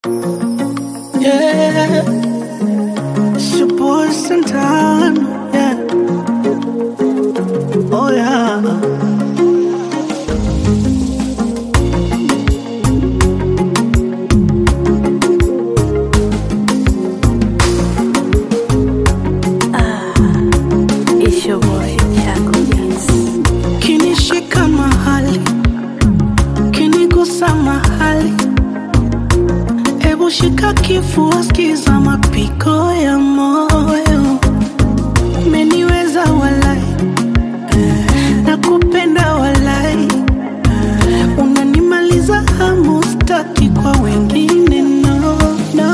Yeah, it's your boy Santana. Yeah, oh yeah. It's your boy Chaco Beats. Kinishika mahali, kinigusa mahali, ebu shika kifua, skiza mapigo ya moyo. Umeniweza walai, nakupenda walai, unanimaliza hamu, staki kwa wengine, no, no.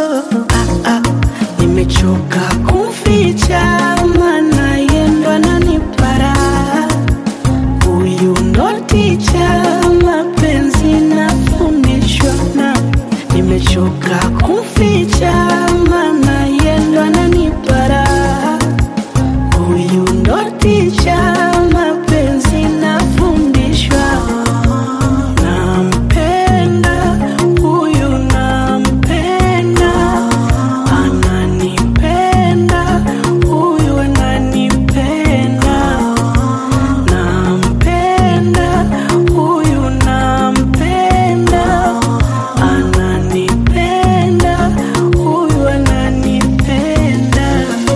Nimechoka kumficha, maana yendo ananipara. Huyu ndo ticha, mapenzi nafundishwa na. Nimechoka kumficha, maana yendo ananipara. Huyu ndo ticha, mapenzi nafundishwa. Nampenda, huyu nampenda. Ananipenda, huyu ananipenda. Nampenda, huyu nampenda. Ananipenda, huyu ananipenda.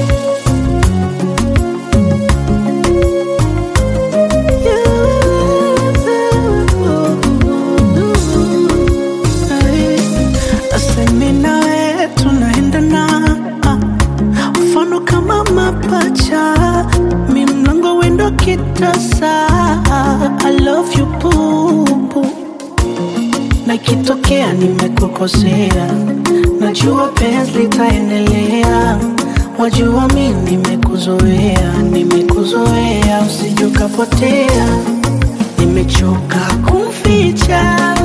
Asemi nawe tunaendana, mfano kama mapacha, mi mlango wendo kitasa. I love you boo, na ikitokea nimekukosea, najua penzi litaendelea. Wajua mi nimekuzoea, usije ukapotea. Nimechoka kumficha,